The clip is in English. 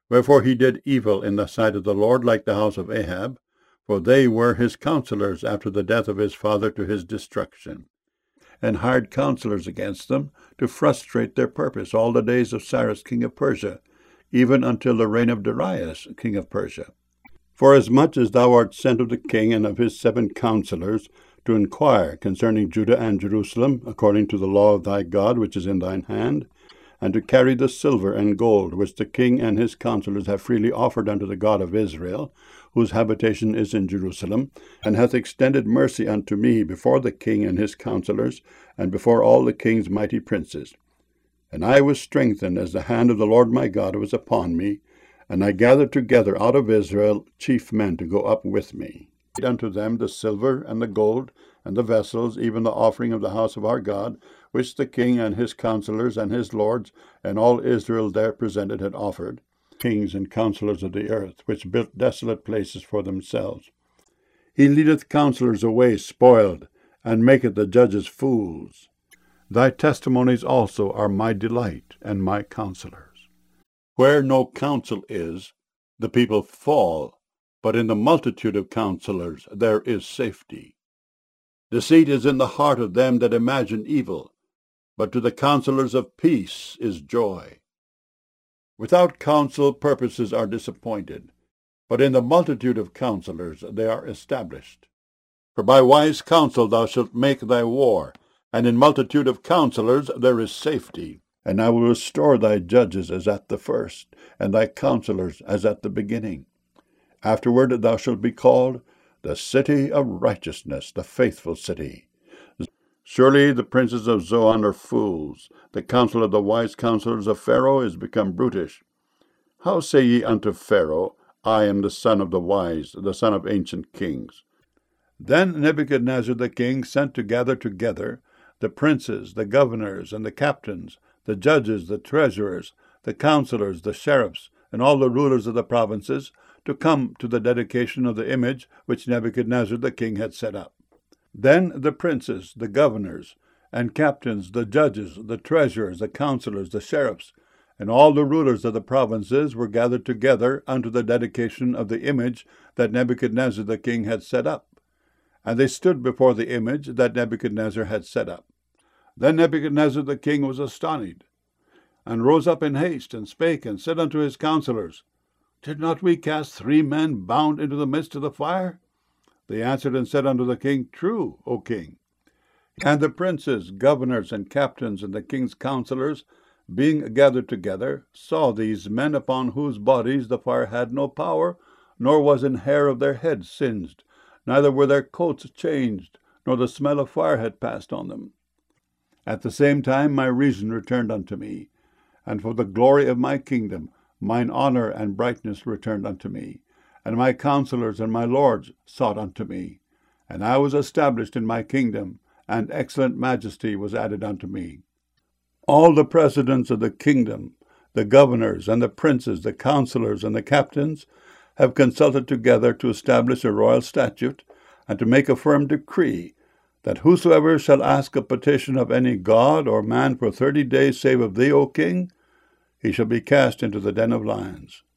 Wherefore he did evil in the sight of the Lord, like the house of Ahab, for they were his counselors after the death of his father to his destruction, and hired counselors against them to frustrate their purpose all the days of Cyrus king of Persia, even until the reign of Darius king of Persia. Forasmuch as thou art sent of the king and of his 7 counselors to inquire concerning Judah and Jerusalem, according to the law of thy God which is in thine hand, and to carry the silver and gold which the king and his counselors have freely offered unto the God of Israel, whose habitation is in Jerusalem, and hath extended mercy unto me before the king and his counselors, and before all the king's mighty princes. And I was strengthened as the hand of the Lord my God was upon me, and I gathered together out of Israel chief men to go up with me. Unto them the silver and the gold and the vessels, even the offering of the house of our God, which the king and his counselors and his lords and all Israel there presented had offered, kings and counselors of the earth, which built desolate places for themselves. He leadeth counselors away spoiled, and maketh the judges fools. Thy testimonies also are my delight and my counselors. Where no counsel is, the people fall, but in the multitude of counselors there is safety. Deceit is in the heart of them that imagine evil, but to the counselors of peace is joy. Without counsel purposes are disappointed, but in the multitude of counselors they are established. For by wise counsel thou shalt make thy war, and in multitude of counselors there is safety. And I will restore thy judges as at the first, and thy counselors as at the beginning. Afterward thou shalt be called the city of righteousness, the faithful city. Surely the princes of Zoan are fools. The counsel of the wise counselors of Pharaoh is become brutish. How say ye unto Pharaoh, I am the son of the wise, the son of ancient kings? Then Nebuchadnezzar the king sent to gather together the princes, the governors, and the captains, the judges, the treasurers, the counselors, the sheriffs, and all the rulers of the provinces, to come to the dedication of the image which Nebuchadnezzar the king had set up. Then the princes, the governors, and captains, the judges, the treasurers, the counselors, the sheriffs, and all the rulers of the provinces were gathered together unto the dedication of the image that Nebuchadnezzar the king had set up. And they stood before the image that Nebuchadnezzar had set up. Then Nebuchadnezzar the king was astonished, and rose up in haste, and spake, and said unto his counselors, Did not we cast 3 men bound into the midst of the fire? They answered and said unto the king, True, O king. And the princes, governors, and captains, and the king's counselors, being gathered together, saw these men upon whose bodies the fire had no power, nor was an hair of their heads singed, neither were their coats changed, nor the smell of fire had passed on them. At the same time my reason returned unto me, and for the glory of my kingdom mine honor and brightness returned unto me, and my counselors and my lords sought unto me, and I was established in my kingdom, and excellent majesty was added unto me. All the presidents of the kingdom, the governors and the princes, the counselors and the captains, have consulted together to establish a royal statute, and to make a firm decree, that whosoever shall ask a petition of any god or man for 30 days save of thee, O king, he shall be cast into the den of lions.